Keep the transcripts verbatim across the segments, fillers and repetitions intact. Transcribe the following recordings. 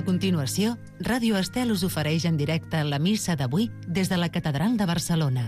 A continuació, Ràdio Estel us ofereix en directe la missa d'avui des de la Catedral de Barcelona.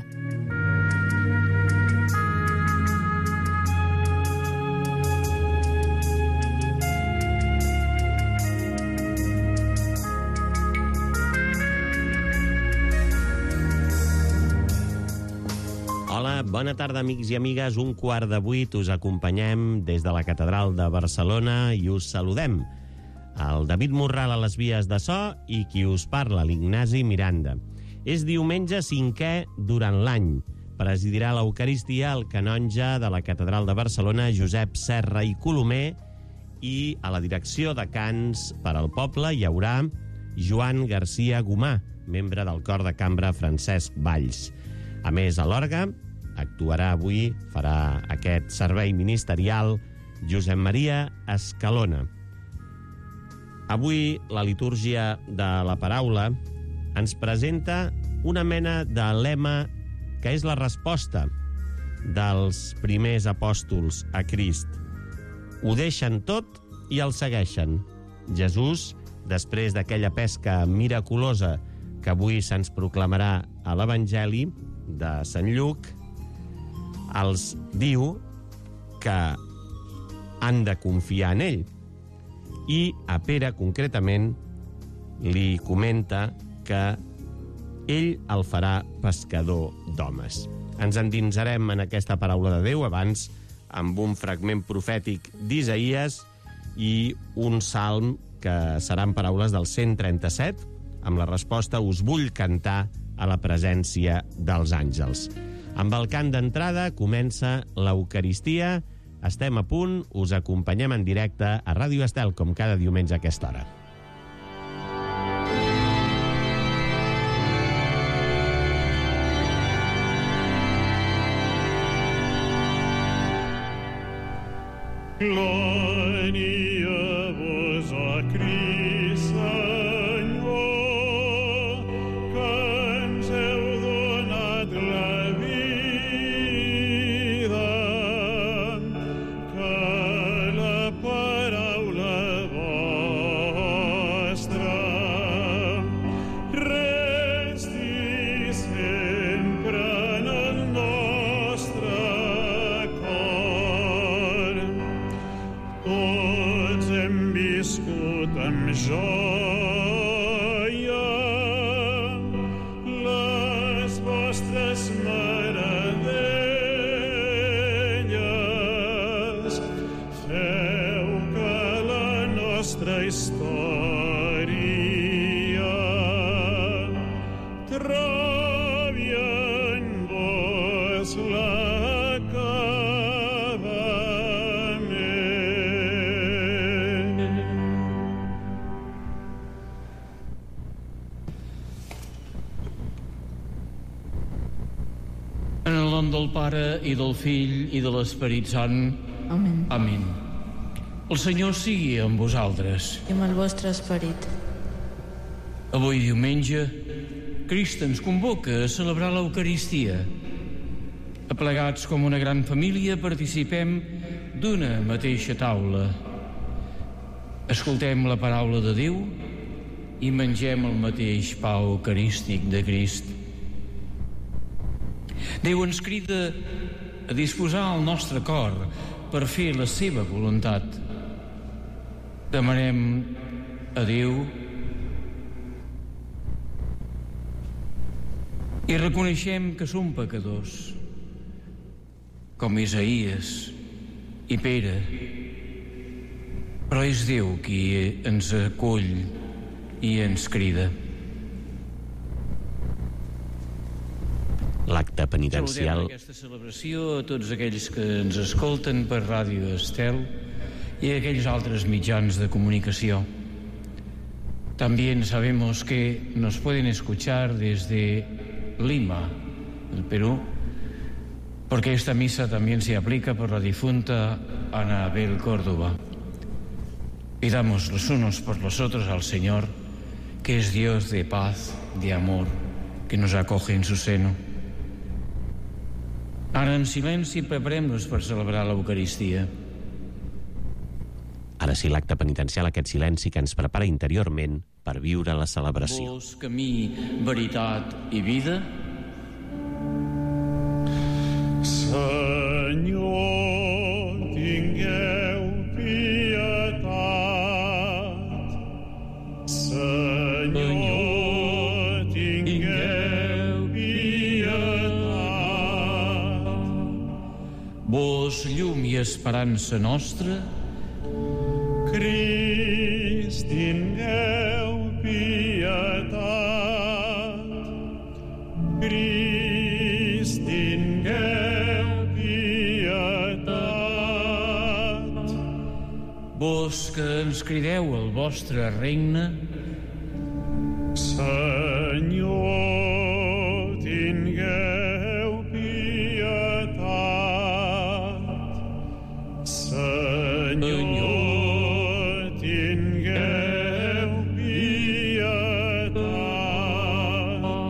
Hola, bona tarda, amics i amigues. Un quart de vuit us acompanyem des de la Catedral de Barcelona i us saludem. El David Morral a les vies de so i qui us parla, l'Ignasi Miranda. És diumenge cinquè durant l'any. Presidirà l'Eucaristia el canonge de la Catedral de Barcelona, Josep Serra i Colomer, i a la direcció de cants per al poble hi haurà Joan García Gomà, membre del cor de cambra Francesc Valls. A més, a l'orgue actuarà avui, farà aquest servei ministerial, Josep Maria Escalona. Avui la litúrgia de la paraula ens presenta una mena de lema que és la resposta dels primers apòstols a Crist. Ho deixen tot i el segueixen. Jesús, després d'aquella pesca miraculosa que avui se'ns proclamarà a l'Evangeli de Sant Lluc, els diu que han de confiar en ell. I a Pere, concretament, li comenta que ell el farà pescador d'homes. Ens endinsarem en aquesta paraula de Déu, abans amb un fragment profètic d'Isaïes i un salm que seran paraules del cent trenta-set, amb la resposta «Us vull cantar a la presència dels àngels». Amb el cant d'entrada comença l'Eucaristia. Estem a punt, us acompanyem en directe a Ràdio Estel, com cada diumenge a aquesta hora. Glòria a vos, a Crist, Senyor, que ens heu donat la vida, que la paraula vostra resti sempre en el nostre cor. Tots hem viscut amb joia les vostres meravelles. Feu que la nostra història trobi en vos l'acabament. En el nom del Pare i del Fill i de l'Esperit Sant. Amén. Amén. El Senyor sigui amb vosaltres. I amb el vostre esperit. Avui diumenge, Crist ens convoca a celebrar l'Eucaristia. Aplegats com una gran família, participem d'una mateixa taula. Escoltem la paraula de Déu i mengem el mateix pa eucarístic de Crist. Déu ens crida a disposar el nostre cor per fer la seva voluntat. Demanem a Déu i reconeixem que som pecadors, com Isaïes i Pere, però és Déu qui ens acull i ens crida. L'acte penitencial. Saludem aquesta celebració a tots aquells que ens escolten per Ràdio Estel y a aquellos altres mitjans de comunicación. También sabemos que nos pueden escuchar desde Lima, el Perú, porque esta misa también se aplica por la difunta Ana Abel Córdoba. Pidamos los unos por los otros al Señor, que es Dios de paz, de amor, que nos acoge en su seno. Ara en silenci preparem-nos per celebrar l'Eucaristia. Ara expressi l'acte penitencial, aquest silenci que ens prepara interiorment per viure la celebració. Vos, camí, veritat i vida. Senyor, tingueu pietat. Senyor, tingueu pietat. Vos, llum i esperança nostra. Crist, tingueu pietat. Crist, tingueu pietat. Vos que ens crideu al vostre regne. Senyor, tingueu pietat. Senyor, tingueu pietat.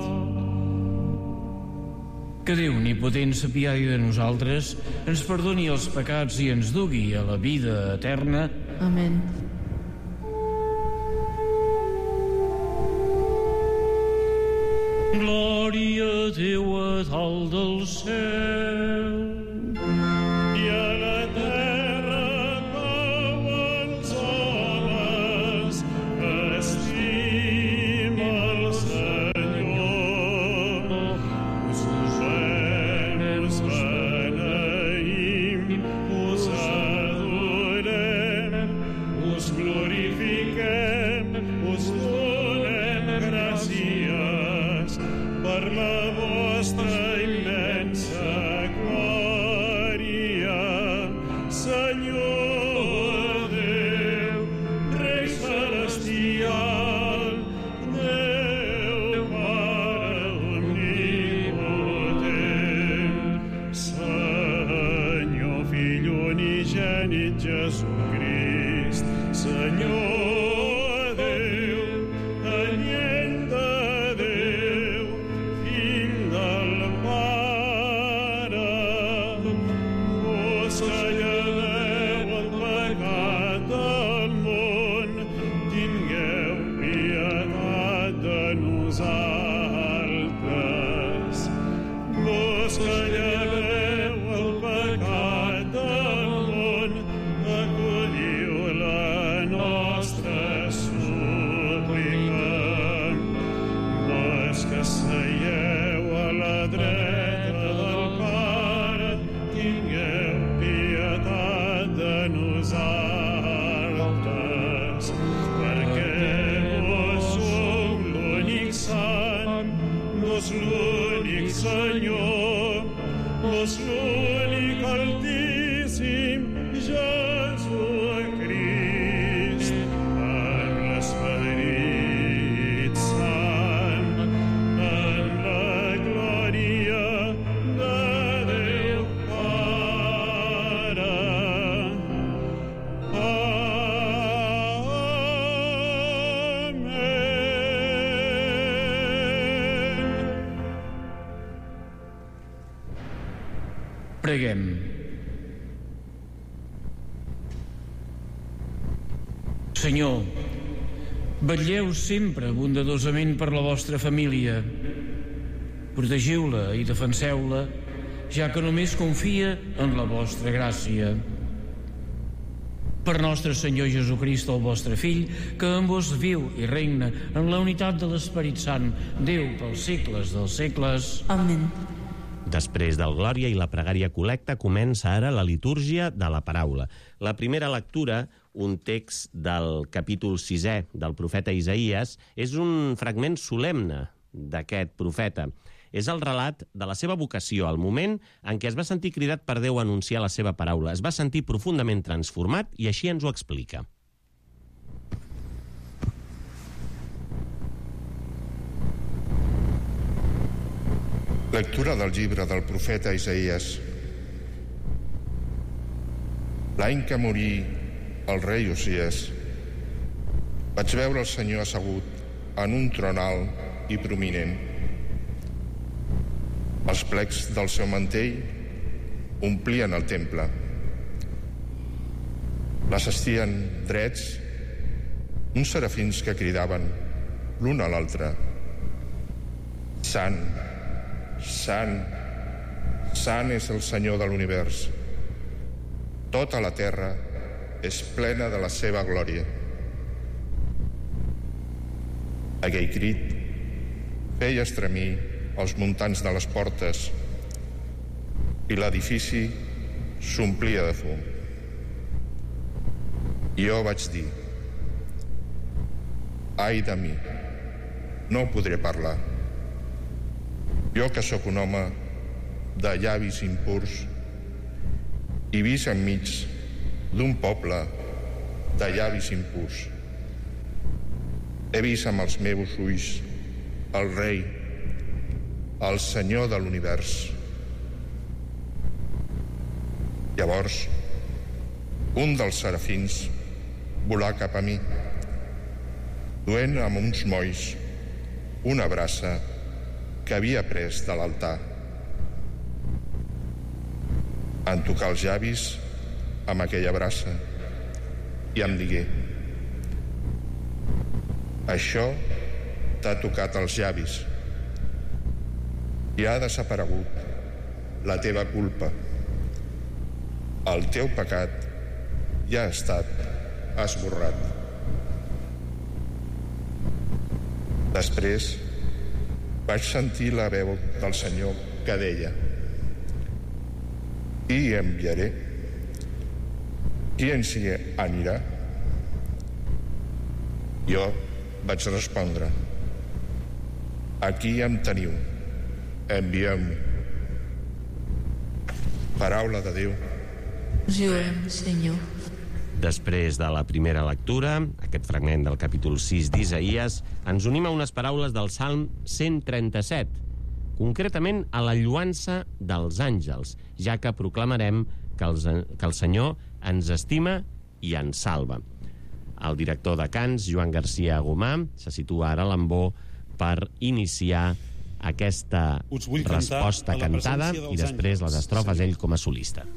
Que Déu omnipotent s'apiadi de nosaltres, ens perdoni els pecats i ens dugui a la vida eterna. Amén. Glòria a Déu a dalt del cel. I a la terra pau als homes, estima el Senyor. Us usem, us beneïm, us adorem, us glorifiquem, us donem gràcies per la vostra immensa glòria. Senyor Déu, Rei celestial, Déu Pare omnipotent, Senyor Fill unigènit Jesucrist, Senyor Déu, anyell de Déu, Fill del Pare, vos que lleveu el pecat del món, tingueu pietat de nosaltres. Vos que lleveu el pecat del món, acolliu la nostra súplica. Vos que seieu a la dreta del Pare, tingueu pietat de nosaltres, perquè vos sou l'únic sant, vos l'únic Senyor, vos l'únic Altíssim Jesucrist, en l'Esperit Sant, en la glòria de Déu Pare. Amén. Preguem. Senyor, vetlleu sempre bondadosament per la vostra família. Protegiu-la i defenseu-la, ja que només confia en la vostra gràcia. Per nostre Senyor Jesucrist, el vostre Fill, que amb vos viu i regna en la unitat de l'Esperit Sant, Déu pels segles dels segles. Amén. Després del Glòria i la pregària col·lecta comença ara la litúrgia de la paraula. La primera lectura, un text del capítol sisè del profeta Isaïes, és un fragment solemne d'aquest profeta. És el relat de la seva vocació, al moment en què es va sentir cridat per Déu a anunciar la seva paraula. Es va sentir profundament transformat i així ens ho explica. Lectura del llibre del profeta Isaïes. L'any que morí el rei Uzies, vaig veure el Senyor assegut en un tron alt i prominent. Els plecs del seu mantell omplien el temple. Les estien drets uns serafins que cridaven l'un a l'altre: Sant, Sant, Sant és el Senyor de l'univers. Tota la terra és plena de la seva glòria. Aquell crit feia estremir els muntants de les portes i l'edifici s'omplia de fum. I jo vaig dir: ai de mi, no podré parlar. Jo que sóc un home de llavis impurs i visc enmig d'un poble de llavis impurs. He vist amb els meus ulls el rei, el Senyor de l'univers. Llavors, un dels serafins volà cap a mi, duent amb uns molls una braça que havia pres de l'altar. Em tocà els llavis amb aquella braça i em digué: això t'ha tocat els llavis i ha desaparegut la teva culpa. El teu pecat ja ha estat esborrat. Després vaig sentir la veu del Senyor que deia: qui enviaré? Qui ens hi anirà? Jo vaig respondre: aquí em teniu, envieu-me. Paraula de Déu. Joem, Senyor. Després de la primera lectura, aquest fragment del capítol sis d'Isaïes, ens unim a unes paraules del Salm cent trenta-set, concretament a la lloança dels àngels, ja que proclamarem que, els, que el Senyor ens estima i ens salva. El director de cants, Joan García Gomà, se situa ara a l'embó per iniciar aquesta resposta cantada i després les estrofes ell com a solista.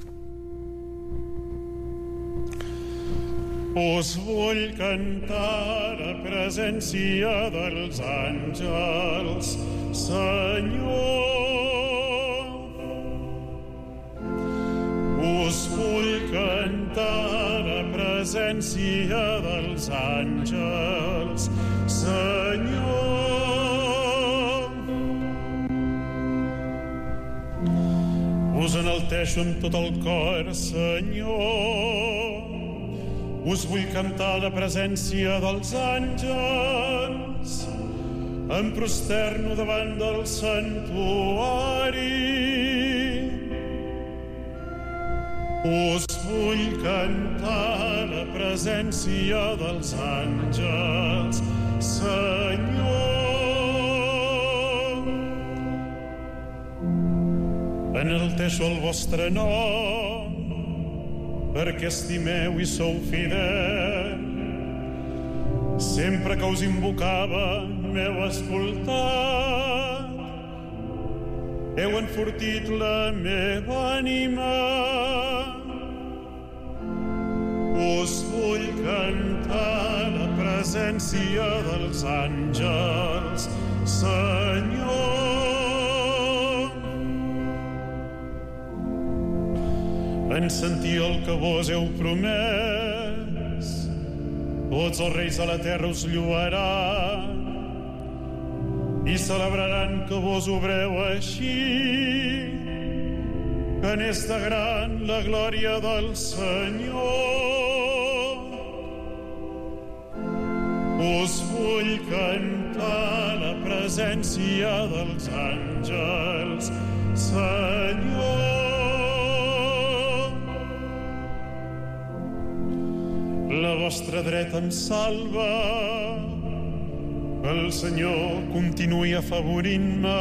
Us vull cantar a presència dels àngels, Senyor. Us vull cantar a presència dels àngels, Senyor. Us enalteixo amb tot el cor, Senyor. Us vull cantar la presència dels àngels. Em prosterno davant del santuari. Us vull cantar la presència dels àngels, Senyor. Enalteixo el vostre nom, perquè estimeu i sou fidel. Sempre que us invocava m'heu escoltat. Heu enfortit la meva ànima. Us vull cantar la presència dels àngels, Senyor. En sentir el que vos heu promès, tots els reis de la terra us lloaran i celebraran que vos obreu així, que n'és de gran la glòria del Senyor. Us vull cantar la presència dels àngels, Senyor. La vostra dreta em salva, el Senyor continuï afavorint-me.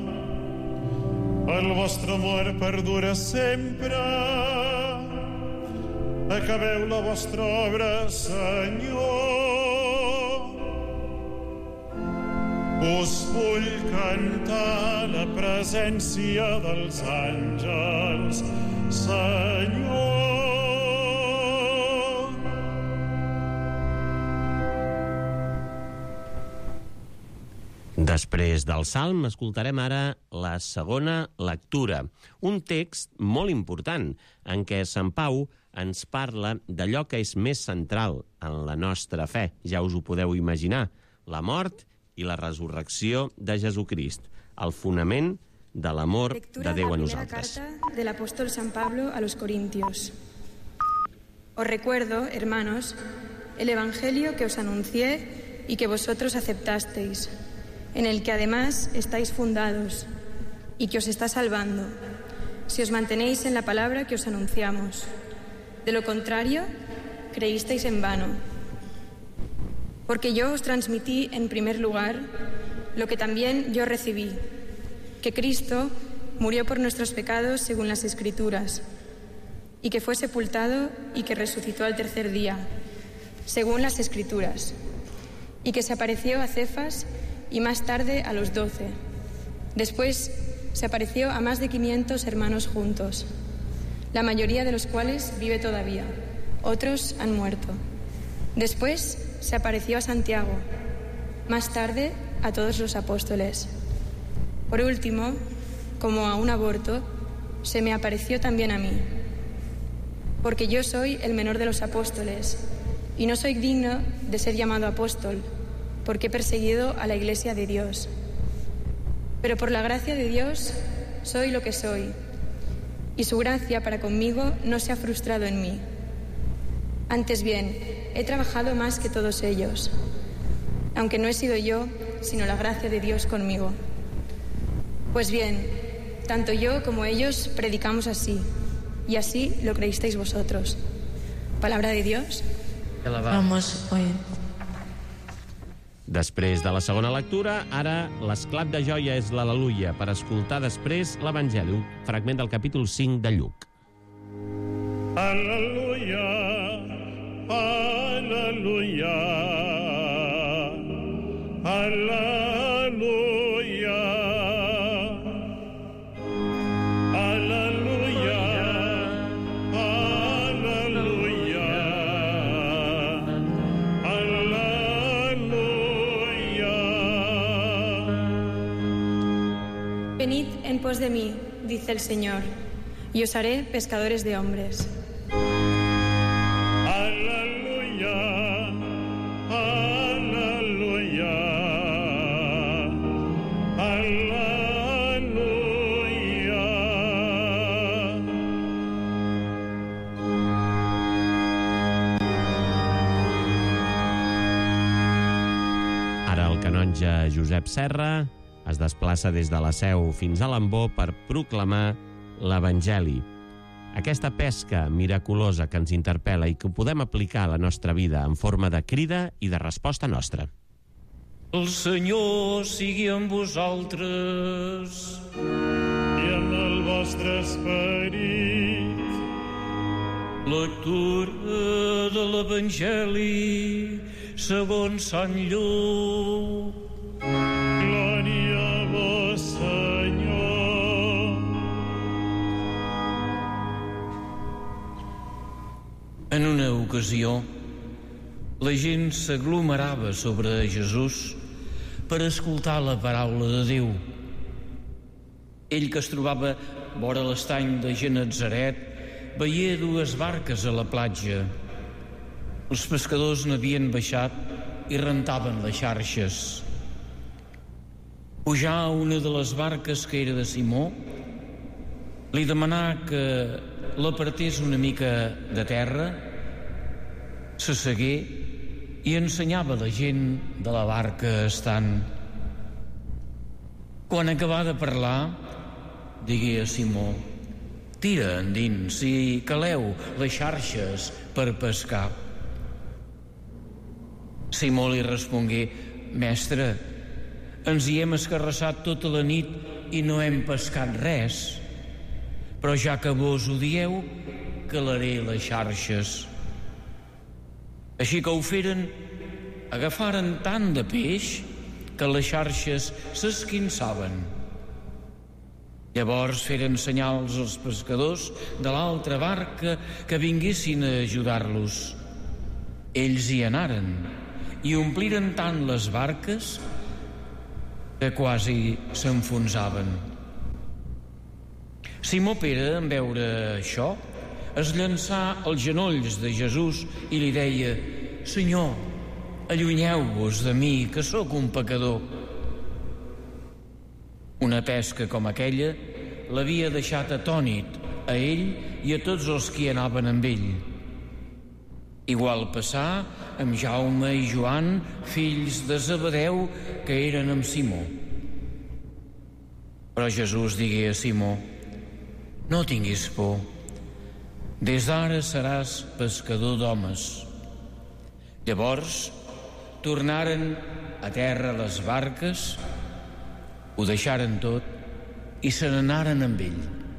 El vostre amor perdura sempre. Acabeu la vostra obra, Senyor. Us vull cantar la presència dels àngels, Senyor. Després del Salm, escoltarem ara la segona lectura, un text molt important en què Sant Pau ens parla d'allò que és més central en la nostra fe. Ja us ho podeu imaginar, la mort i la resurrecció de Jesucrist, el fonament de l'amor de Déu a nosaltres. Lectura de la primera carta del apóstol San Pablo a los Corintios. Os recuerdo, hermanos, el evangelio que os anuncié y que vosotros aceptasteis, en el que además estáis fundados y que os está salvando, si os mantenéis en la palabra que os anunciamos. De lo contrario, creísteis en vano. Porque yo os transmití en primer lugar lo que también yo recibí, que Cristo murió por nuestros pecados según las Escrituras, y que fue sepultado y que resucitó al tercer día, según las Escrituras, y que se apareció a Cefas y más tarde a los doce. Después se apareció a más de quinientos hermanos juntos, la mayoría de los cuales vive todavía, otros han muerto. Después se apareció a Santiago, más tarde a todos los apóstoles. Por último, como a un aborto, se me apareció también a mí, porque yo soy el menor de los apóstoles y no soy digno de ser llamado apóstol, porque he perseguido a la Iglesia de Dios. Pero por la gracia de Dios soy lo que soy, y su gracia para conmigo no se ha frustrado en mí. Antes bien, he trabajado más que todos ellos, aunque no he sido yo, sino la gracia de Dios conmigo. Pues bien, tanto yo como ellos predicamos así, y así lo creísteis vosotros. Palabra de Dios. Vamos, hoy. Després de la segona lectura, ara l'esclat de joia és l'Al·leluia, per escoltar després l'Evangeli, un fragment del capítol cinc de Lluc. Al·leluia, al·leluia, al·leluia, al·leluia, al·leluia, al·leluia. Venid en pos de mí, dice el Señor, y os haré pescadores de hombres. Aleluya, aleluya, aleluya. Ara el canonge Josep Serra es desplaça des de la Seu fins a l'Ambó per proclamar l'Evangeli. Aquesta pesca miraculosa que ens interpel·la i que podem aplicar a la nostra vida en forma de crida i de resposta nostra. El Senyor sigui amb vosaltres. I amb el vostre esperit. Lectura de l'Evangeli segons Sant Lluc. Glòria a vos, Senyor. En una ocasió, la gent s'aglomerava sobre Jesús per escoltar la paraula de Déu. Ell, que es trobava vora l'estany de Genetzaret, veia dues barques a la platja. Els pescadors n'havien baixat i rentaven les xarxes. Pujar a una de les barques, que era de Simó, li demanà que l'apartés una mica de terra, s'assegué i ensenyava la gent de la barca estant. Quan acabà de parlar, digué a Simó: «Tira endins i caleu les xarxes per pescar». Simó li respongué: «Mestre, ens hi hem escarrassat tota la nit i no hem pescat res. Però ja que vos ho dieu, calaré les xarxes». Així que ho feren, agafaren tant de peix que les xarxes s'esquinçaven. Llavors feren senyals als pescadors de l'altra barca que vinguessin a ajudar-los. Ells hi anaren i ompliren tant les barques que quasi s'enfonsaven. Simó Pere, en veure això, es llançà als genolls de Jesús i li deia: «Senyor, allunyeu-vos de mi, que sóc un pecador». Una pesca com aquella l'havia deixat atònit a ell i a tots els que hi anaven amb ell. Igual passà amb Jaume i Joan, fills de Zebedeu, que eren amb Simó. Però Jesús digué a Simó: «No tinguis por, des d'ara seràs pescador d'homes». Llavors tornaren a terra les barques, ho deixaren tot i se n'anaren amb ell.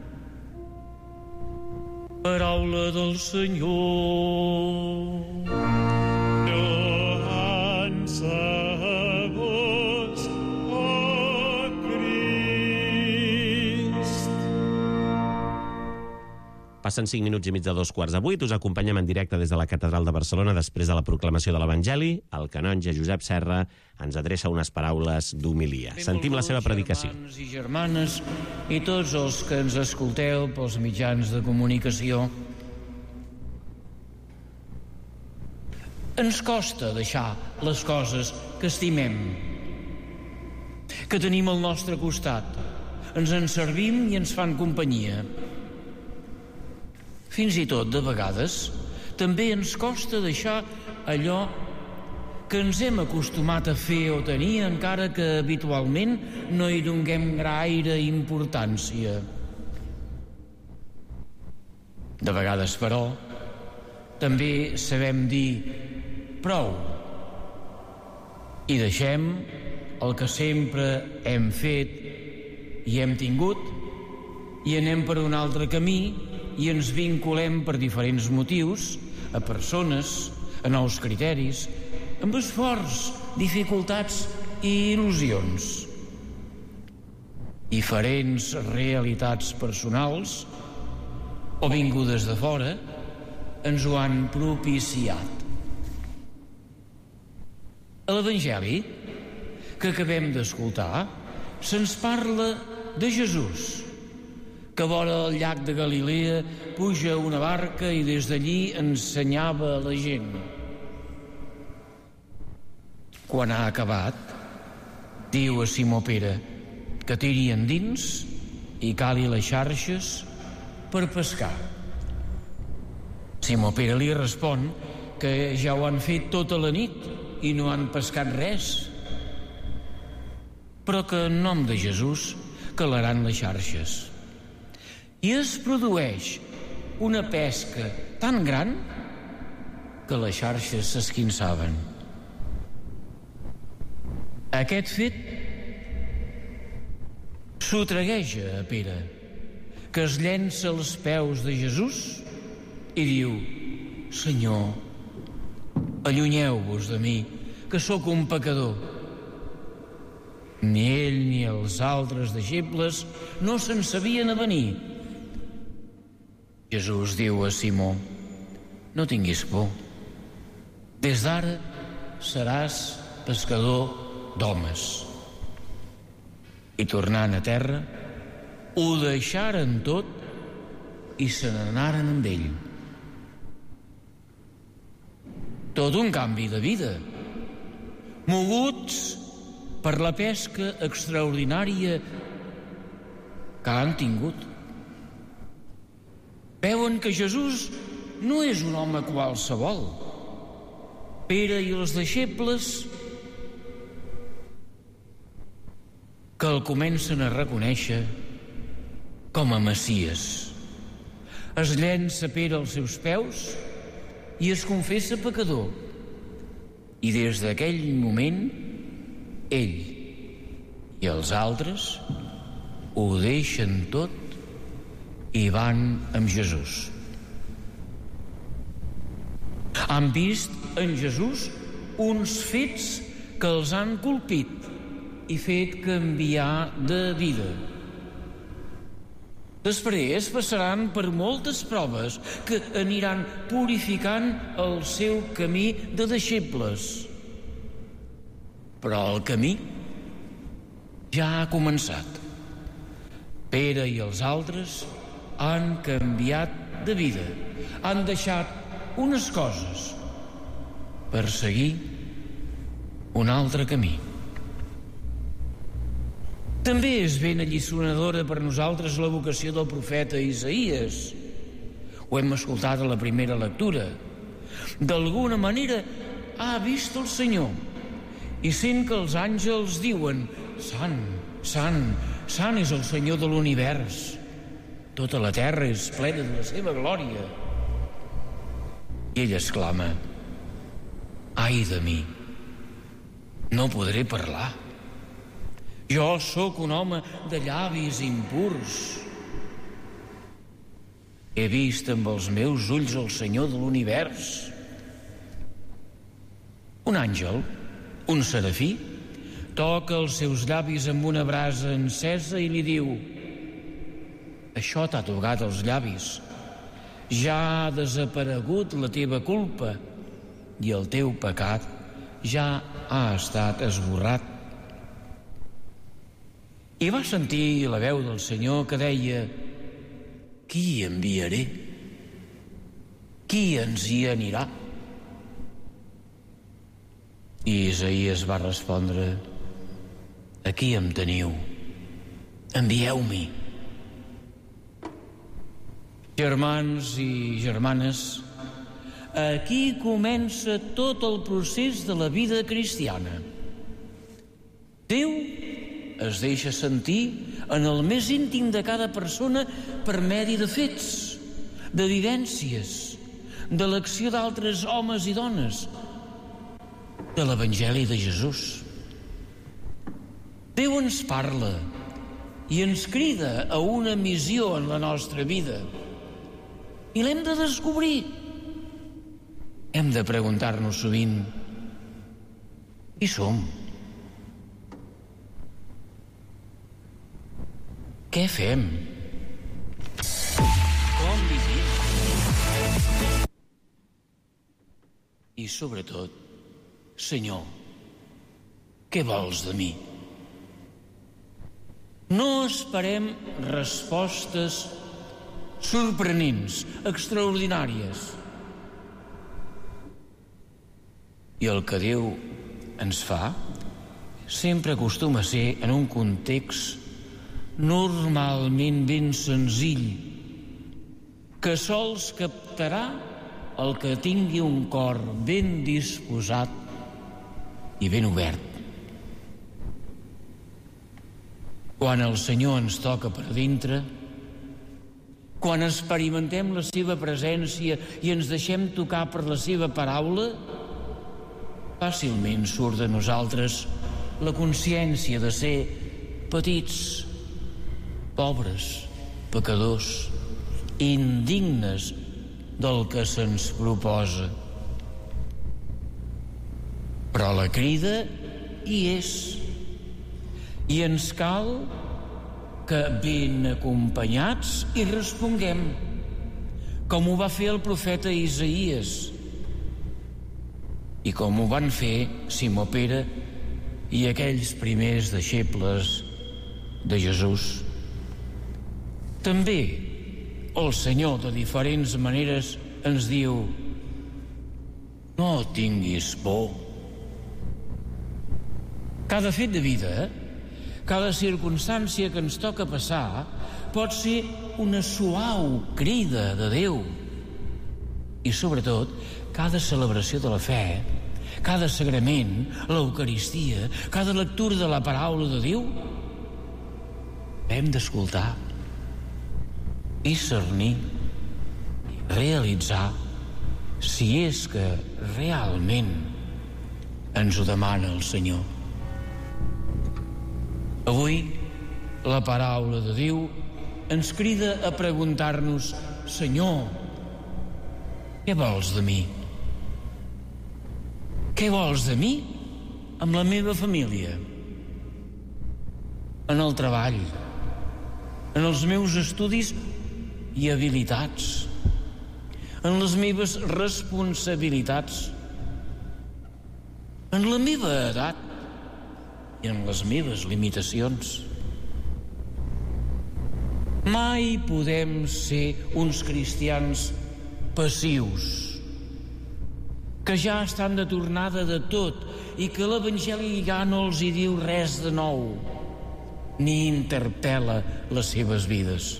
Paraula del Senyor. Lloança a vos, oh Crist. Passen cinc minuts i mig de dos quarts de vuit. Us acompanyem en directe des de la Catedral de Barcelona després de la proclamació de l'Evangeli. El canonge Josep Serra ens adreça unes paraules d'homilia. Sentim la seva predicació. Germans i germanes i tots els que ens escolteu pels mitjans de comunicació. Ens costa deixar les coses que estimem, que tenim al nostre costat. Ens en servim i ens fan companyia. Fins i tot, de vegades, també ens costa deixar allò que ens hem acostumat a fer o tenir, encara que habitualment no hi donem gaire importància. De vegades, però, també sabem dir prou i deixem el que sempre hem fet i hem tingut i anem per un altre camí i ens vinculem per diferents motius a persones, a nous criteris, amb esforç, dificultats i il·lusions. Diferents realitats personals o vingudes de fora ens ho han propiciat. A l'Evangeli que acabem d'escoltar se'ns parla de Jesús, que vora el llac de Galilea puja a una barca i des d'allí ensenyava a la gent. Quan ha acabat, diu a Simó Pere que tiri endins i cali les xarxes per pescar. Simó Pere li respon que ja ho han fet tota la nit i no han pescat res, però que en nom de Jesús calaran les xarxes. I es produeix una pesca tan gran que les xarxes s'esquinçaven. Aquest fet sotragueja a Pere, que es llença als peus de Jesús i diu: «Senyor, allunyeu-vos de mi, que sóc un pecador». Ni ell ni els altres deixebles no se'n sabien avenir. Jesús diu a Simó: «No tinguis por. Des d'ara seràs pescador d'homes». I tornant a terra, ho deixaren tot i se n'anaren amb ell. Tot un canvi de vida, moguts per la pesca extraordinària que han tingut. Veuen que Jesús no és un home qualsevol. Pere i els deixebles que el comencen a reconèixer com a Messies. Es llença Pere als seus peus i es confessa pecador. I des d'aquell moment, ell i els altres ho deixen tot i van amb Jesús. Han vist en Jesús uns fets que els han colpit i fet canviar de vida. Després passaran per moltes proves que aniran purificant el seu camí de deixebles. Però el camí ja ha començat. Pere i els altres han canviat de vida, han deixat unes coses per seguir un altre camí. També és ben alliçonadora per nosaltres la vocació del profeta Isaïes. Ho hem escoltat a la primera lectura. D'alguna manera ha vist el Senyor i sent que els àngels diuen: Sant, sant, sant és el Senyor de l'univers. Tota la terra és plena de la seva glòria. I ell exclama: Ai de mi, no podré parlar. Jo sóc un home de llavis impurs. He vist amb els meus ulls el Senyor de l'univers. Un àngel, un serafí, toca els seus llavis amb una brasa encesa i li diu: Això t'ha tocat els llavis. Ja ha desaparegut la teva culpa i el teu pecat ja ha estat esborrat. I va sentir la veu del Senyor que deia: Qui enviaré? Qui ens hi anirà? I Isaïes va respondre: Aquí em teniu, envieu-m'hi. Germans i germanes, aquí comença tot el procés de la vida cristiana. Déu es deixa sentir en el més íntim de cada persona per medi de fets, de vivències, de l'acció d'altres homes i dones, de l'Evangeli de Jesús. Déu ens parla i ens crida a una missió en la nostra vida i l'hem de descobrir. Hem de preguntar-nos sovint: qui som? Què fem? Com vivim? I sobretot, Senyor, què vols de mi? No esperem respostes sorprenents, extraordinàries. I el que Déu ens fa sempre acostuma a ser en un context normalment ben senzill, que sols captarà el que tingui un cor ben disposat i ben obert. Quan el Senyor ens toca per dintre, quan experimentem la seva presència i ens deixem tocar per la seva paraula, fàcilment surt de nosaltres la consciència de ser petits, pobres, pecadors, indignes del que se'ns proposa. Però la crida hi és, i ens cal que ben acompanyats hi responguem, com ho va fer el profeta Isaïes i com ho van fer Simó Pere i aquells primers deixebles de Jesús. També el Senyor de diferents maneres ens diu: no tinguis por. Cada fet de vida, cada circumstància que ens toca passar pot ser una suau crida de Déu. I sobretot, cada celebració de la fe, cada sagrament, l'Eucaristia, cada lectura de la paraula de Déu, hem d'escoltar, discernir, realitzar si és que realment ens ho demana el Senyor. Avui, la paraula de Déu ens crida a preguntar-nos: Senyor, què vols de mi? Què vols de mi amb la meva família, en el treball, en els meus estudis i habilitats, en les meves responsabilitats, en la meva edat, i en les meves limitacions. Mai podem ser uns cristians passius, que ja estan de tornada de tot i que l'Evangeli ja no els hi diu res de nou, ni interpel·la les seves vides.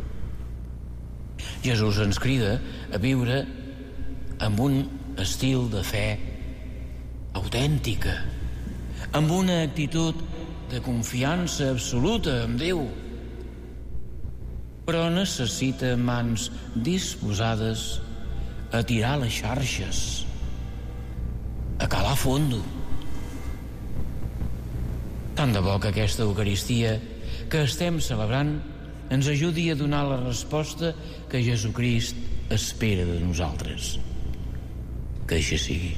Jesús ens crida a viure amb un estil de fe autèntica, amb una actitud de confiança absoluta en Déu, però necessita mans disposades a tirar les xarxes, a calar fondo. Tant de bo que aquesta Eucaristia que estem celebrant ens ajudi a donar la resposta que Jesucrist espera de nosaltres. Que així sigui.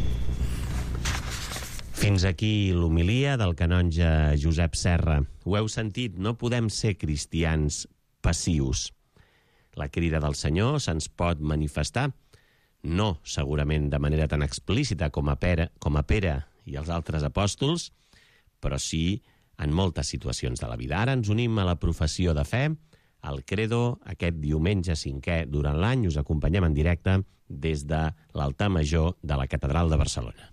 Fins aquí l'homilia del canonge Josep Serra. Ho heu sentit, no podem ser cristians passius. La crida del Senyor se'ns pot manifestar, no segurament de manera tan explícita com a Pere, com a Pere i els altres apòstols, però sí en moltes situacions de la vida. Ara ens unim a la professió de fe, al Credo, aquest diumenge cinquè durant l'any. Us acompanyem en directe des de l'altar major de la Catedral de Barcelona.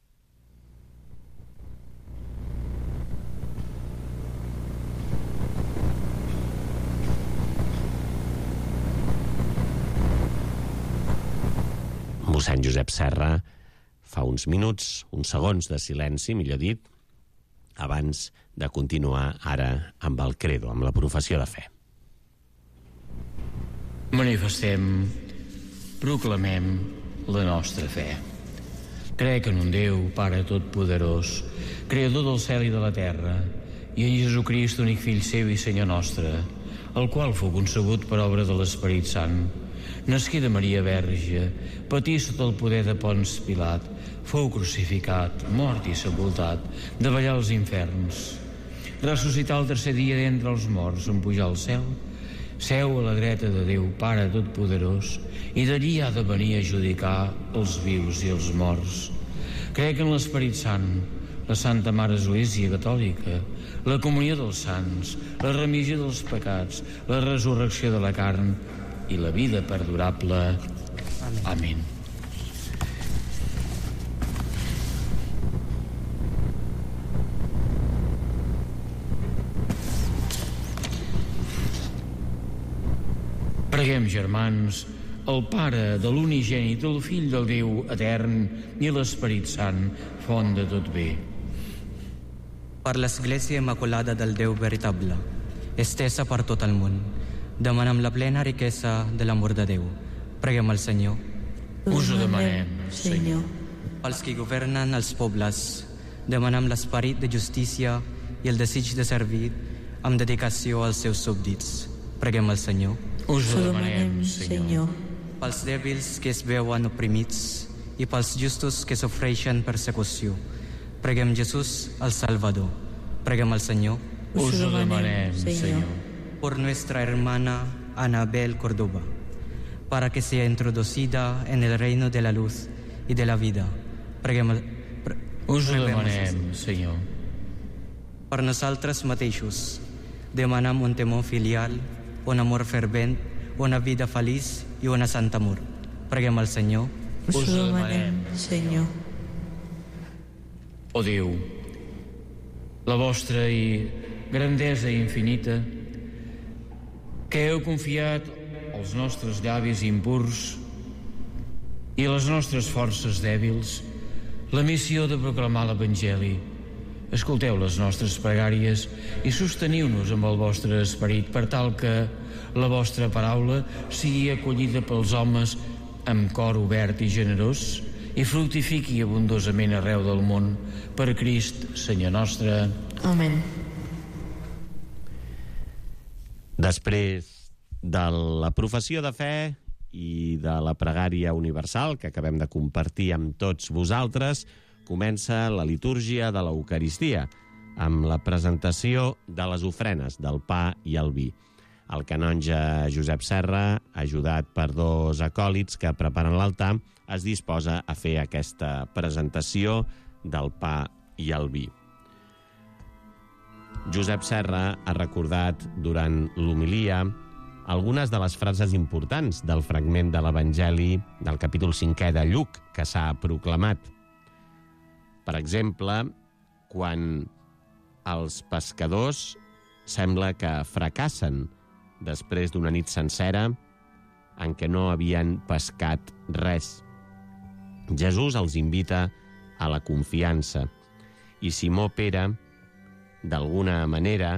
Mossèn Josep Serra fa uns minuts, uns segons de silenci, millor dit, abans de continuar ara amb el Credo, amb la professió de fe. Manifestem, proclamem la nostra fe. Crec en un Déu, Pare Totpoderós, Creador del cel i de la terra, i en Jesucrist, únic Fill seu i Senyor nostre, el qual fou concebut per obra de l'Esperit Sant, nasqué de Maria Verge, patí sota el poder de Ponç Pilat, fou crucificat, mort i sepultat, davallar als inferns, ressuscitar el tercer dia d'entre els morts, en pujar al cel, seu a la dreta de Déu, Pare Totpoderós, i d'allí ha de venir a judicar els vius i els morts. Crec en l'Esperit Sant, la Santa Mare Església Catòlica, la comunió dels sants, la remissió dels pecats, la resurrecció de la carn i la vida perdurable. Amén. Preguem, germans, el Pare de l'unigènit, el Fill del Déu etern i l'Esperit Sant, font de tot bé. Per l'Església Immaculada del Déu veritable, estesa per tot el món, demanem la plena riquesa de l'amor de Déu. Preguem al Senyor. Us ho demanem, Senyor. Pels qui governen els pobles, demanem l'esperit de justícia i el desig de servir amb dedicació als seus súbdits. Preguem al Senyor. Us ho demanem, Senyor. Pels dèbils que es veuen oprimits i pels justos que sofreixen persecució, preguem Jesús, el Salvador. Preguem al Senyor. Us ho demanem, Senyor. Por nuestra hermana Anabel Córdoba, para que sea introducida en el reino de la luz y de la vida. Preguem, pre, Us ho demanem, Senyor. Per nosaltres mateixos, demanem un temor filial, un amor fervent, una vida feliç i una santa amor. Preguem al Senyor. Us ho demanem, Senyor. O Déu, la vostra i grandesa infinita, que heu confiat als nostres llavis impurs i a les nostres forces dèbils la missió de proclamar l'Evangeli. Escolteu les nostres pregàries i sosteniu-nos amb el vostre esperit per tal que la vostra paraula sigui acollida pels homes amb cor obert i generós i fructifiqui abundosament arreu del món per Crist, Senyor nostre. Amén. Després de la professió de fe i de la pregària universal que acabem de compartir amb tots vosaltres, comença la litúrgia de l'Eucaristia, amb la presentació de les ofrenes del pa i el vi. El canonge Josep Serra, ajudat per dos acòlits que preparen l'altar, es disposa a fer aquesta presentació del pa i el vi. Josep Serra ha recordat durant l'homilia algunes de les frases importants del fragment de l'Evangeli del capítol cinquè de Lluc que s'ha proclamat. Per exemple, quan els pescadors sembla que fracassen després d'una nit sencera en què no havien pescat res. Jesús els invita a la confiança i Simó Pere, d'alguna manera,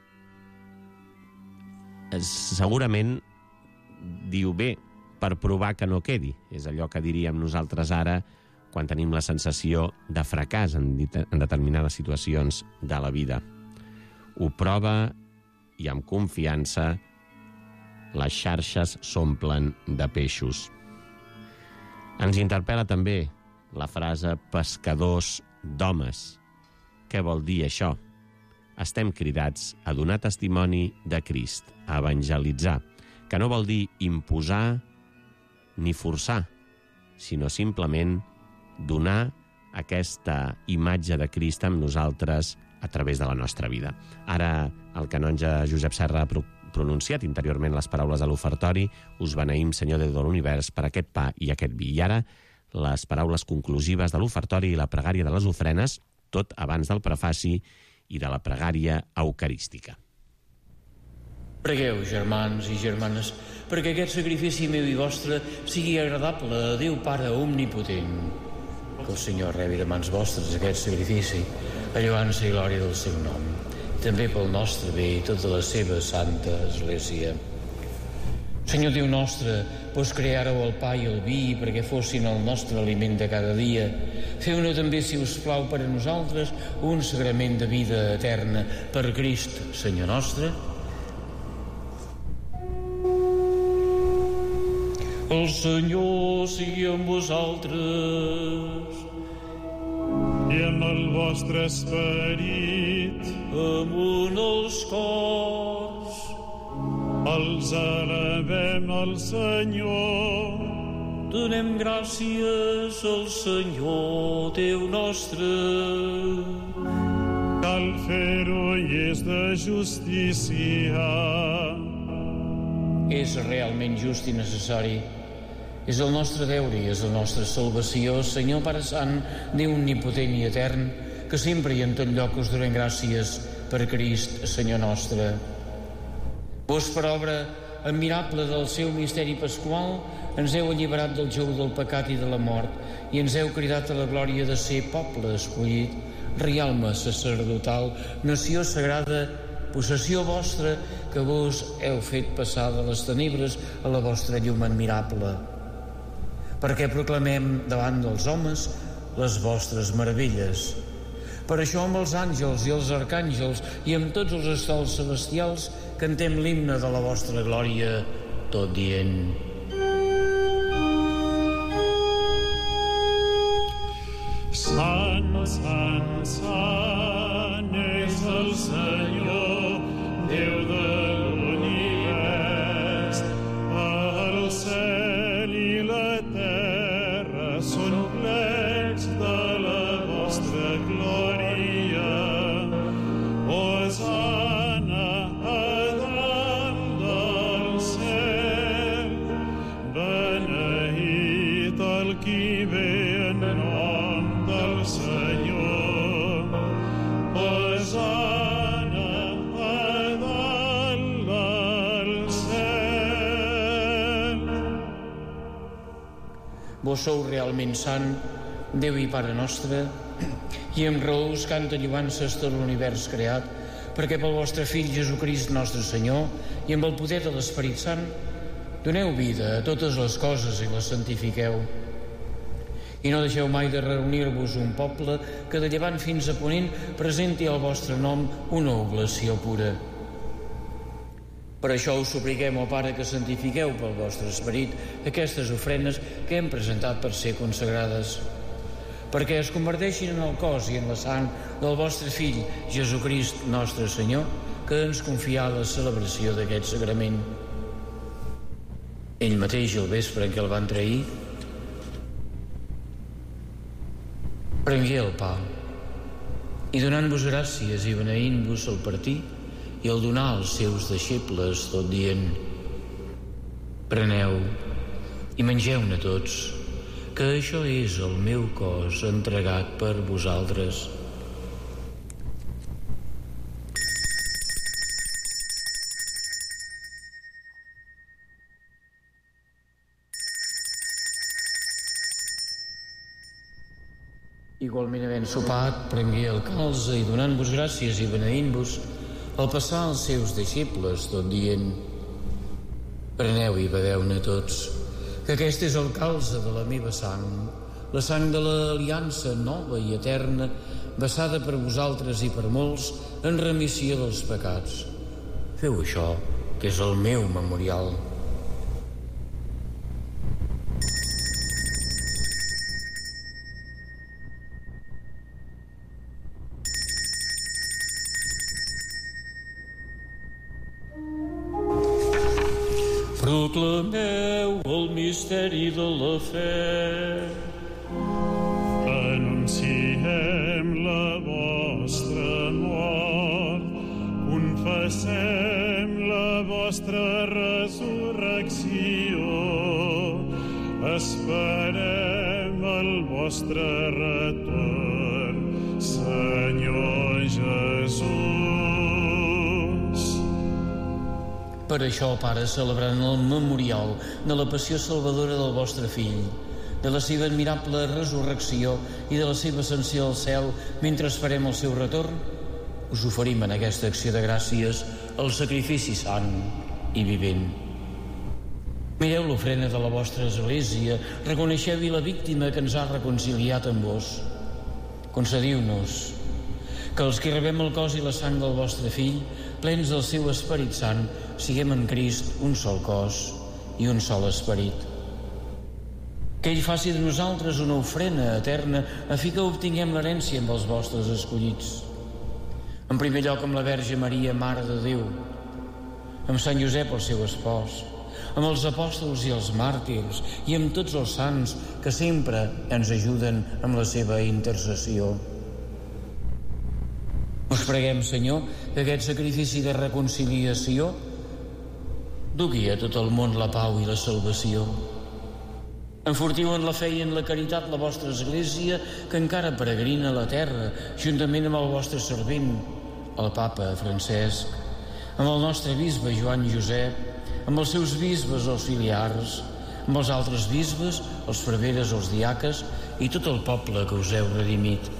segurament diu bé, per provar que no quedi. És allò que diríem nosaltres ara quan tenim la sensació de fracàs en, en determinades situacions de la vida. Ho prova i amb confiança les xarxes s'omplen de peixos. Ens interpel·la també la frase pescadors d'homes. Què vol dir això? Estem cridats a donar testimoni de Crist, a evangelitzar, que no vol dir imposar ni forçar, sinó simplement donar aquesta imatge de Crist amb nosaltres a través de la nostra vida. Ara el canonge Josep Serra ha pronunciat interiorment les paraules de l'ofertori: us beneïm, Senyor Déu de l'univers, per aquest pa i aquest vi. I ara les paraules conclusives de l'ofertori i la pregària de les ofrenes, tot abans del prefaci i de la pregària eucarística. Pregueu, germans i germanes, perquè aquest sacrifici meu i vostre sigui agradable a Déu Pare Omnipotent. Que el Senyor rebi de mans vostres aquest sacrifici, a lloança i glòria del seu nom, i també pel nostre bé i tota la seva santa Església. Senyor Déu nostre, vos creàreu el pa i el vi perquè fossin el nostre aliment de cada dia. Feu-ne també, si us plau, per a nosaltres un sagrament de vida eterna per Crist, Senyor nostre. El Senyor sigui amb vosaltres. I amb el vostre esperit. Amunt els cors. Els elevem al Senyor. Donem gràcies al Senyor, Déu nostre. Cal fer-ho i és de justícia. És realment just i necessari. És el nostre deure i és la nostra salvació, Senyor Pare Sant, Déu omnipotent i etern, que sempre i en tot lloc us donem gràcies per Crist, Senyor nostre. Vos, per obra admirable del seu misteri pasqual, ens heu alliberat del jou del pecat i de la mort i ens heu cridat a la glòria de ser poble escollit, rialme sacerdotal, nació sagrada, possessió vostra, que vos heu fet passar de les tenebres a la vostra llum admirable. Perquè proclamem davant dels homes les vostres meravelles. Per això amb els àngels i els arcàngels i amb tots els estols celestials cantem l'himne de la vostra glòria, tot dient: Sant, sant, sant és el Senyor, Déu de l'univers. El cel i la terra són plens de la vostra glòria. Hosana a dalt del cel, beneït el qui ve en nom del Senyor. Hosana a dalt del cel. Vos sou realment sant, Déu i Pare nostre, i amb raó us canta lloances tot l'univers creat, perquè pel vostre Fill Jesucrist nostre Senyor i amb el poder de l'Esperit Sant doneu vida a totes les coses i les santifiqueu. I no deixeu mai de reunir-vos un poble que de llevant fins a ponent presenti al vostre nom una oblació pura. Per això us supliquem, ó Pare, que santifiqueu pel vostre Esperit aquestes ofrenes que hem presentat per ser consagrades, perquè es converteixin en el cos i en la sang del vostre Fill, Jesucrist nostre Senyor, que ens confià la celebració d'aquest sagrament. Ell mateix, el vespre en què el van trair, prengué el pa I donant-vos gràcies i beneint-vos el partir i el donar als seus deixebles, tot dient: preneu i mengeu-ne tots, que això és el meu cos entregat per vosaltres. Igualment, havent sopat, prengué el calze i donant-vos gràcies i beneint-vos, el passar als seus deixebles, tot dient: preneu i beveu-ne tots, que aquest és el calze de la meva sang, la sang de l'aliança nova i eterna, vessada per vosaltres i per molts en remissió dels pecats. Feu això, que és el meu memorial. Proclameu el misteri de la fe. Anunciem la vostra mort, confessem la vostra resurrecció, esperem el vostre retorn, Senyor Jesús. Per això, Pare, celebrant el memorial de la passió salvadora del vostre Fill, de la seva admirable resurrecció i de la seva ascensió al cel mentre esperem el seu retorn, us oferim en aquesta acció de gràcies el sacrifici sant i vivent. Mireu l'ofrena de la vostra Església, reconeixeu-hi la víctima que ens ha reconciliat amb vos. Concediu-nos que els que rebem el cos i la sang del vostre Fill, plens del seu Esperit Sant, siguem en Crist un sol cos i un sol esperit. Que ell faci de nosaltres una ofrena eterna a fi que obtinguem l'herència amb els vostres escollits. En primer lloc amb la Verge Maria, Mare de Déu, amb Sant Josep, el seu espòs, amb els apòstols i els màrtirs i amb tots els sants que sempre ens ajuden amb la seva intercessió. Us preguem, Senyor, que aquest sacrifici de reconciliació dugui a tot el món la pau i la salvació. Enfortiu en la fe i en la caritat la vostra Església, que encara peregrina a la terra, juntament amb el vostre servent, el Papa Francesc, amb el nostre bisbe Joan Josep, amb els seus bisbes auxiliars, amb els altres bisbes, els preveres, els diaques i tot el poble que us heu redimit.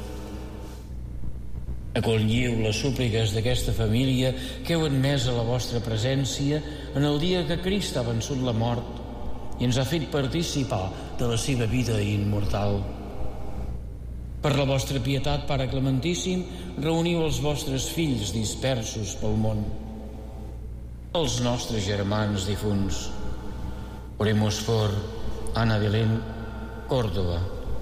Acolliu les súpliques d'aquesta família que heu admès a la vostra presència en el dia que Crist ha vençut la mort i ens ha fet participar de la seva vida immortal. Per la vostra pietat, Pare Clementíssim, reuniu els vostres fills dispersos pel món, els nostres germans difunts. Oremos por Ana Belén, Córdoba.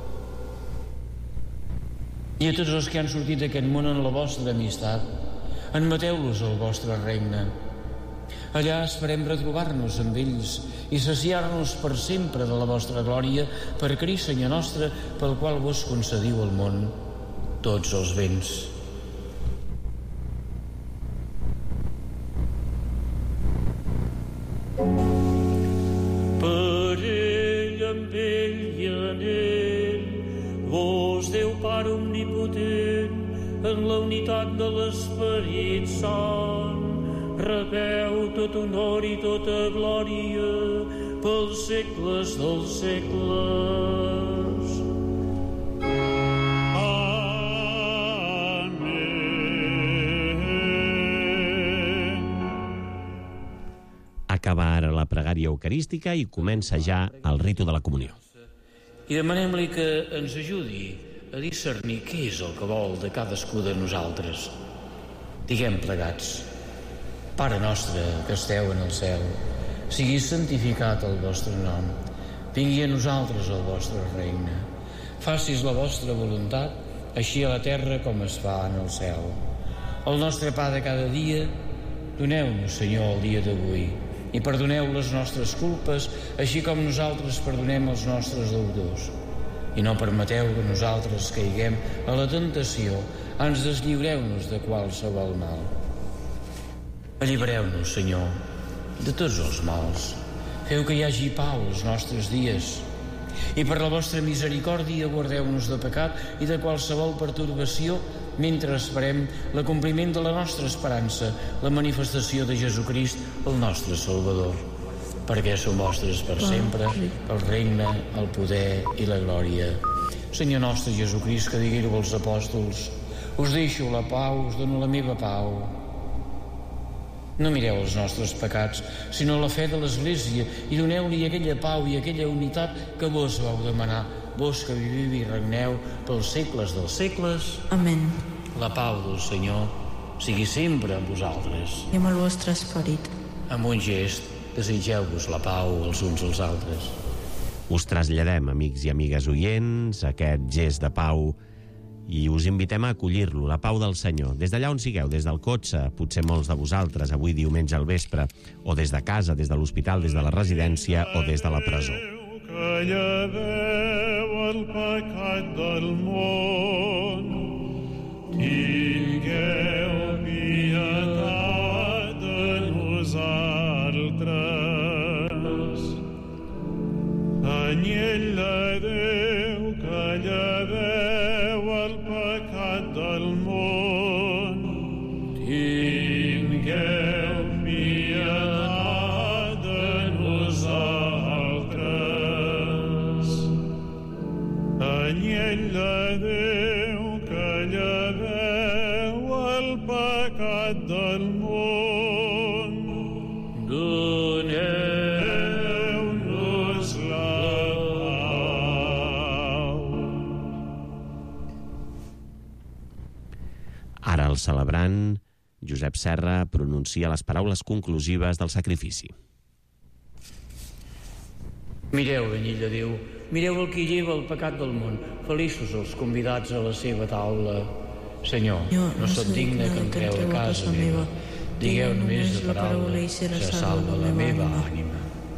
I a tots els que han sortit d'aquest món en la vostra amistat, admeteu-los al vostre regne. Allà esperem retrobar-nos amb ells i saciar-nos per sempre de la vostra glòria, per Crist, Senyor nostre, pel qual vos concediu al món tots els béns. Per ell, amb ell i en ell, vos, Déu Pare omnipotent, en la unitat de l'Esperit Sant, rebeu tot honor i tota glòria pels segles dels segles. Amén. Acaba ara la pregària eucarística i comença ja el ritu de la comunió. I demanem-li que ens ajudi a discernir què és el que vol de cadascú de nosaltres. Diguem plegats: Pare nostre que esteu en el cel, sigui santificat el vostre nom. Vingui a nosaltres el vostre regne. Facis la vostra voluntat, així a la terra com es fa en el cel. El nostre pa de cada dia, doneu-nos, Senyor, el dia d'avui, i perdoneu les nostres culpes, així com nosaltres perdonem els nostres deudors. I no permeteu que nosaltres caiguem a la tentació, ans deslliureu-nos de qualsevol mal. Allibereu-nos, Senyor, de tots els mals. Feu que hi hagi pau als nostres dies. I per la vostra misericòrdia guardeu-nos de pecat i de qualsevol pertorbació mentre esperem l'acompliment de la nostra esperança, la manifestació de Jesucrist, el nostre Salvador. Perquè són vostres per sempre, el regne, el poder i la glòria. Senyor nostre Jesucrist, que diguéreu als apòstols: us deixo la pau, us dono la meva pau. No mireu els nostres pecats, sinó la fe de l'Església, i doneu-li aquella pau i aquella unitat que vos vau demanar, vos que viviu i regneu pels segles dels segles. Amén. La pau del Senyor sigui sempre amb vosaltres. I amb el vostre esperit. Amb un gest, desitgeu-vos la pau els uns als altres. Us traslladem, amics i amigues oients, aquest gest de pau i us invitem a acollir-lo, la pau del Senyor. Des d'allà on sigueu, des del cotxe, potser molts de vosaltres, avui diumenge al vespre, o des de casa, des de l'hospital, des de la residència o des de la presó. Que lleveu el pecat del món, tingueu pietat de nosaltres. Anyell de Déu, que lleveu el pecat del món, tingueu pietat de nosaltres. Anyell de Déu, que lleveu el pecat del món, doneu-nos la pau. Ara el celebrant, Josep Serra, pronuncia les paraules conclusives del sacrifici. Mireu, anyell de Déu, mireu el que lleva el pecat del món. Feliços els convidats a la seva taula. Senyor, no sóc digne que entreu a casa meva. Digueu només la paraula i serà salva la meva ànima.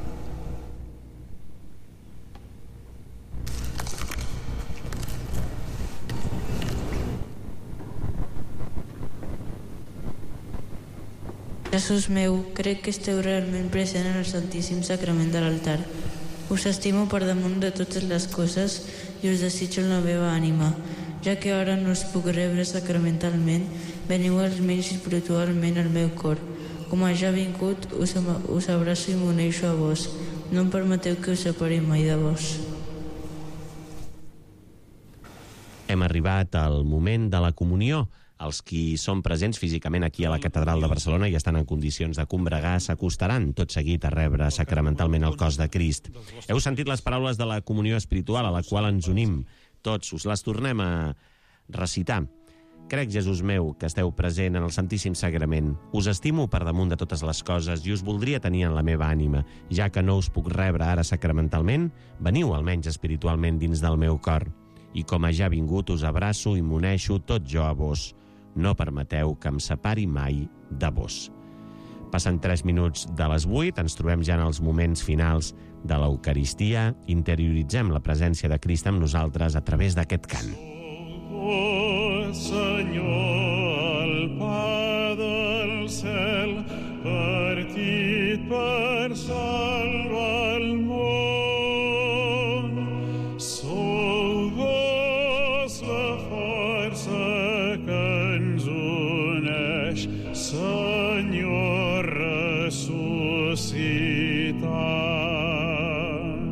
Jesús meu, crec que esteu realment present en el Santíssim Sacrament de l'altar. Us estimo per damunt de totes les coses i us desitjo en la meva ànima. Ja que ara no us puc rebre sacramentalment, veniu almenys espiritualment al meu cor. Com a ja vingut, us, us abraço i m'uneixo a vos. No em permeteu que us separi mai de vos. Hem arribat al moment de la comunió. Els qui són presents físicament aquí a la Catedral de Barcelona i estan en condicions de combregar s'acostaran tot seguit a rebre sacramentalment el cos de Crist. Heu sentit les paraules de la comunió espiritual a la qual ens unim tots. Us les tornem a recitar. Crec, Jesús meu, que esteu present en el Santíssim Sagrament. Us estimo per damunt de totes les coses i us voldria tenir en la meva ànima. Ja que no us puc rebre ara sacramentalment, veniu almenys espiritualment dins del meu cor. I com a ja vingut us abraço i m'uneixo tot jo a vos. No permeteu que em separi mai de vos. Passen tres minuts de les vuit, ens trobem ja en els moments finals de l'Eucaristia. Interioritzem la presència de Crist amb nosaltres a través d'aquest cant. Oh, Senyor, el pa del cel, partit per salvar el món. Sou vos la força que ens uneix, Senyor ressuscitat.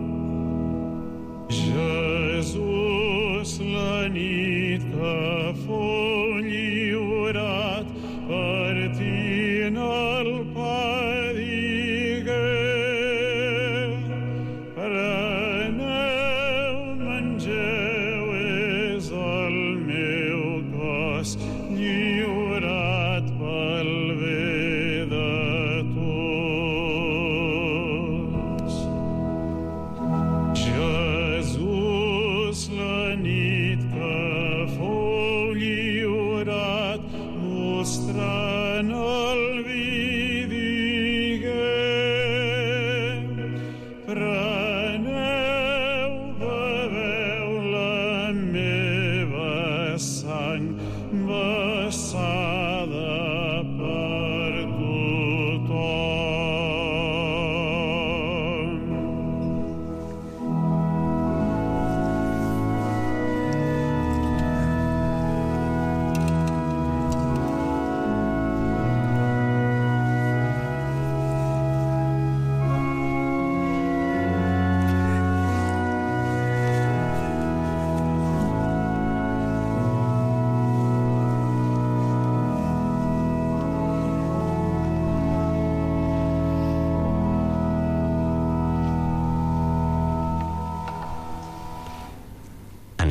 Jesús, la nit que fou lliurat, partint el pa digué: preneu, mengeu, és el meu cos, lliurat pel bé de tots. Jesús, la nit que fou lliurat, mostrant el vi digué: preneu, beveu la meva sang,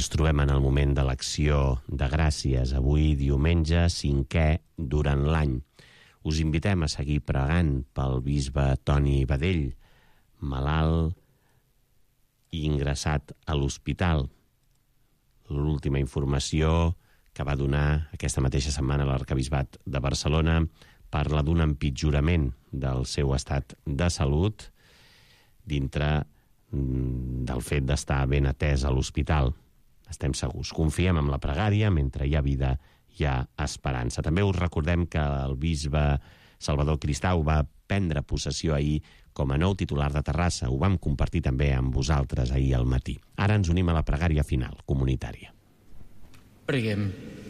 Ens trobem en el moment de l'acció de gràcies, avui diumenge cinquè durant l'any. Us invitem a seguir pregant pel bisbe Toni Badell, malalt i ingressat a l'hospital. L'última informació que va donar aquesta mateixa setmana l'Arquebisbat de Barcelona parla d'un empitjorament del seu estat de salut dintre del fet d'estar ben atès a l'hospital. Estem segurs. Confiem en la pregària, mentre hi ha vida hi ha esperança. També us recordem que el bisbe Salvador Cristau va prendre possessió ahir com a nou titular de Terrassa. Ho vam compartir també amb vosaltres ahir al matí. Ara ens unim a la pregària final, comunitària. Preguem.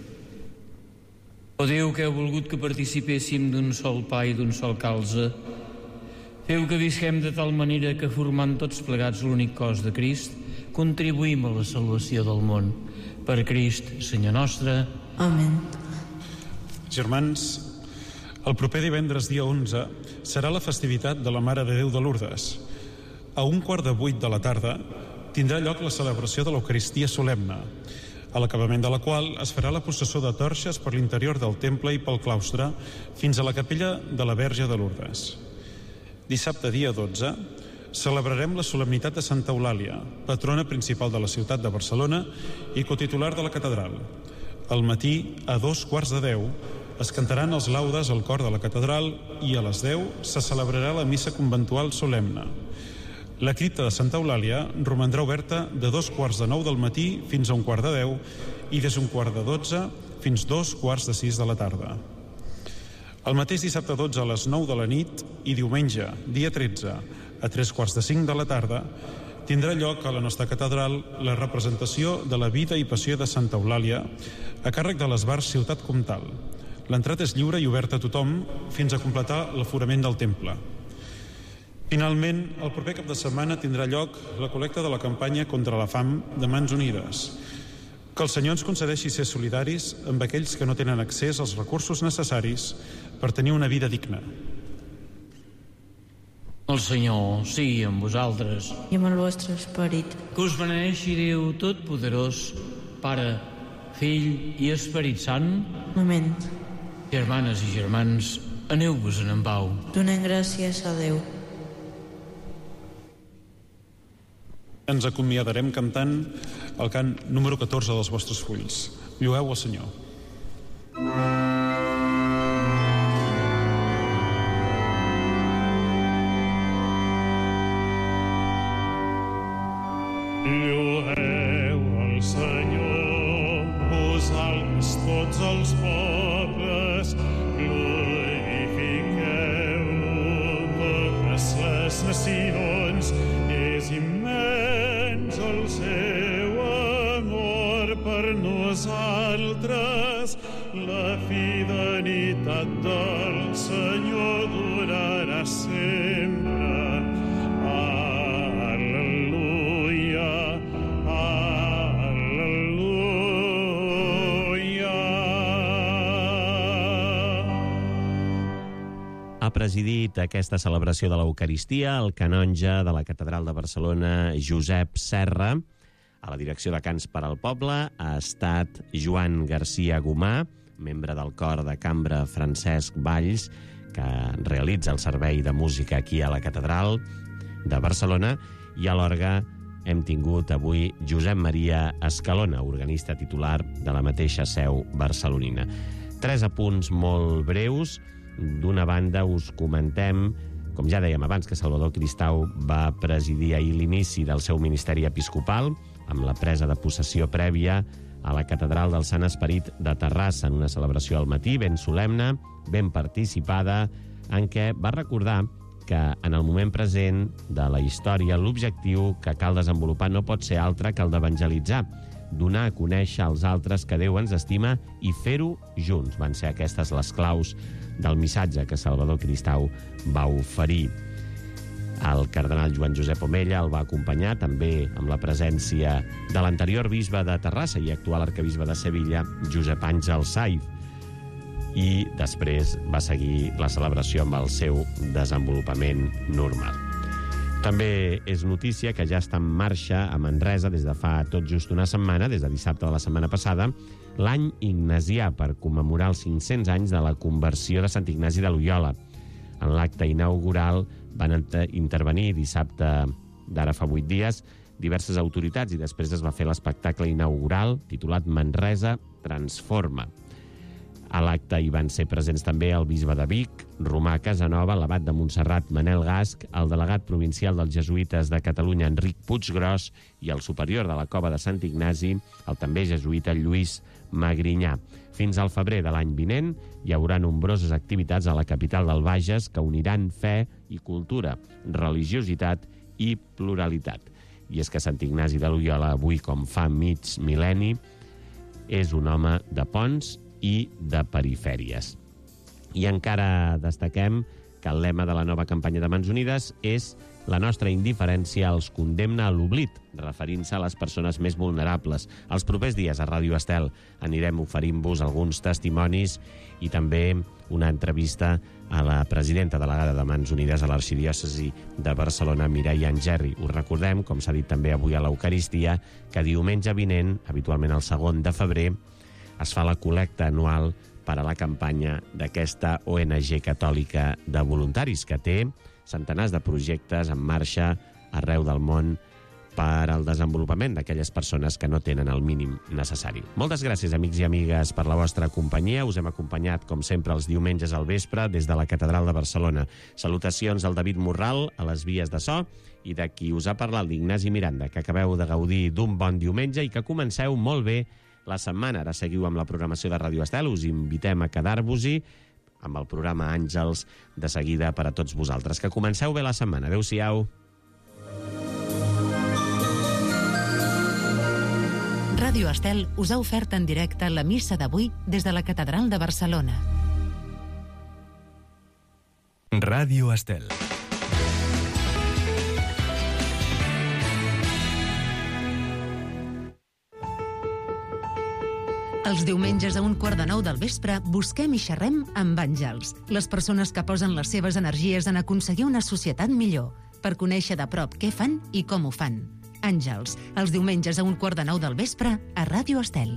O Déu que heu volgut que participéssim d'un sol pa i d'un sol calze, feu que visquem de tal manera que, formant tots plegats l'únic cos de Crist, contribuïm a la salvació del món. Per Crist, Senyor nostre. Amén. Germans, el proper divendres dia onze serà la festivitat de la Mare de Déu de Lourdes. A un quart de vuit de la tarda tindrà lloc la celebració de l'Eucaristia solemne, a l'acabament de la qual es farà la processó de torxes per l'interior del temple i pel claustre fins a la capella de la Verge de Lourdes. Dissabte dia dotze celebrarem la solemnitat de Santa Eulàlia, patrona principal de la ciutat de Barcelona i cotitular de la catedral. Al matí, a dos quarts de deu, es cantaran els laudes al cor de la catedral i a les deu se celebrarà la missa conventual solemne. La cripta de Santa Eulàlia romandrà oberta de dos quarts de nou del matí fins a un quart de deu i des d'un quart de dotze fins dos quarts de sis de la tarda. El mateix dissabte dotze a les nou de la nit i diumenge, dia tretze, a tres quarts de cinc de la tarda, tindrà lloc a la nostra catedral la representació de la vida i passió de Santa Eulàlia a càrrec de l'Esbart Ciutat Comtal. L'entrada és lliure i oberta a tothom fins a completar l'aforament del temple. Finalment, el proper cap de setmana tindrà lloc la col·lecta de la campanya contra la fam de Mans Unides. Que el Senyor ens concedeixi ser solidaris amb aquells que no tenen accés als recursos necessaris per tenir una vida digna. El Senyor sigui amb vosaltres. I amb el vostre esperit. Que us beneixi Déu Totpoderós, Pare, Fill i Esperit Sant. Amén. Germanes i germans, aneu-vos-en en pau. Donem gràcies a Déu. Ens acomiadarem cantant el cant número catorze dels vostres fulls. Llueu al Senyor. Llueu al Senyor, vosaltres tots els pobles, glorifiqueu-lo totes les nacions. És immens el seu amor per nosaltres, la fidelitat del Senyor durarà sempre. Ha presidit aquesta celebració de l'Eucaristia el canonge de la Catedral de Barcelona, Josep Serra. A la direcció de Cants per al Poble ha estat Joan García Gomà, membre del cor de cambra Francesc Valls, que realitza el servei de música aquí a la Catedral de Barcelona, i a l'orgue hem tingut avui Josep Maria Escalona, organista titular de la mateixa seu barcelonina. Tres apunts molt breus. D'una banda, us comentem, com ja dèiem abans, que Salvador Cristau va presidir ahir l'inici del seu ministeri episcopal amb la presa de possessió prèvia a la Catedral del Sant Esperit de Terrassa, en una celebració al matí ben solemne, ben participada, en què va recordar que en el moment present de la història l'objectiu que cal desenvolupar no pot ser altre que el d'evangelitzar, donar a conèixer als altres que Déu ens estima i fer-ho junts. Van ser aquestes les claus del missatge que Salvador Cristau va oferir. El cardenal Joan Josep Omella el va acompanyar, també amb la presència de l'anterior bisbe de Terrassa i actual arquebisbe de Sevilla, Josep Àngel Saiz. I després va seguir la celebració amb el seu desenvolupament normal. També és notícia que ja està en marxa a Manresa des de fa tot just una setmana, des de dissabte de la setmana passada, l'any ignasià per commemorar els cinc-cents anys de la conversió de Sant Ignasi de Loiola. En l'acte inaugural van intervenir dissabte d'ara fa vuit dies diverses autoritats i després es va fer l'espectacle inaugural titulat Manresa Transforma. A l'acte hi van ser presents també el bisbe de Vic, Romà Casanova, l'abat de Montserrat, Manel Gasc, el delegat provincial dels jesuïtes de Catalunya, Enric Puiggròs, i el superior de la cova de Sant Ignasi, el també jesuïta Lluís Magrinyà. Fins al febrer de l'any vinent hi haurà nombroses activitats a la capital del Bages que uniran fe i cultura, religiositat i pluralitat. I és que Sant Ignasi de Loiola, avui com fa mig mil·lenni, és un home de ponts i de perifèries. I encara destaquem que el lema de la nova campanya de Mans Unides és «La nostra indiferència els condemna a l'oblit», referint-se a les persones més vulnerables. Els propers dies a Ràdio Estel anirem oferint-vos alguns testimonis i també una entrevista a la presidenta delegada de Mans Unides a l'Arxidiòcesi de Barcelona, Mireia Angerri. Us recordem, com s'ha dit també avui a l'Eucaristia, que diumenge vinent, habitualment el segon de febrer, es fa la col·lecta anual per a la campanya d'aquesta O N G catòlica de voluntaris, que té centenars de projectes en marxa arreu del món per al desenvolupament d'aquelles persones que no tenen el mínim necessari. Moltes gràcies, amics i amigues, per la vostra companyia. Us hem acompanyat, com sempre, els diumenges al vespre des de la Catedral de Barcelona. Salutacions al David Morral, a les vies de so, i de qui us ha parlat l'Ignasi Miranda, que acabeu de gaudir d'un bon diumenge i que comenceu molt bé la setmana. Ara seguiu amb la programació de Ràdio Estel. Us invitem a quedar-vos-hi amb el programa Àngels de seguida per a tots vosaltres. Que comenceu bé la setmana. Adéu-siau. Ràdio Estel us ha ofert en directe la missa d'avui des de la Catedral de Barcelona. Ràdio Estel. Els diumenges a un quart de nou del vespre busquem i xerrem amb Àngels, les persones que posen les seves energies en aconseguir una societat millor, per conèixer de prop què fan i com ho fan. Àngels, els diumenges a un quart de nou del vespre a Ràdio Estel.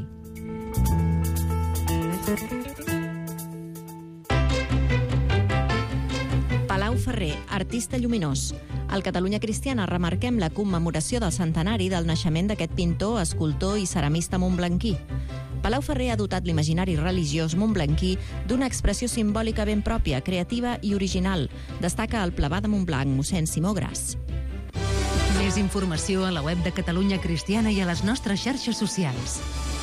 Palau Ferrer, artista lluminós. Al Catalunya Cristiana remarquem la commemoració del centenari del naixement d'aquest pintor, escultor i ceramista montblanquí. Palau Ferrer ha dotat l'imaginari religiós montblanquí d'una expressió simbòlica ben pròpia, creativa i original. Destaca el plebà de Montblanc, mossèn Simó Gras. Més informació a la web de Catalunya Cristiana i a les nostres xarxes socials.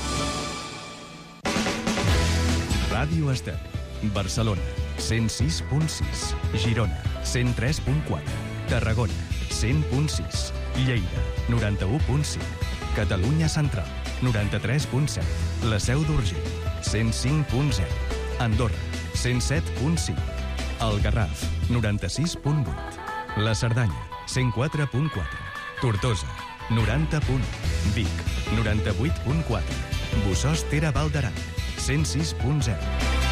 Ràdio Estel, Barcelona, cent sis punt sis, Girona, cent tres punt quatre, Tarragona, cent punt sis, Lleida, noranta-u punt cinc, Catalunya Central, noranta-tres punt set, La Seu d'Urgell, cent cinc punt zero, Andorra, cent set punt cinc, El Garraf, noranta-sis punt vuit, La Cerdanya, cent quatre punt quatre, Tortosa, noranta punt u, Vic, noranta-vuit punt quatre, Bossòst Tere Val d'Aran, cent sis punt zero.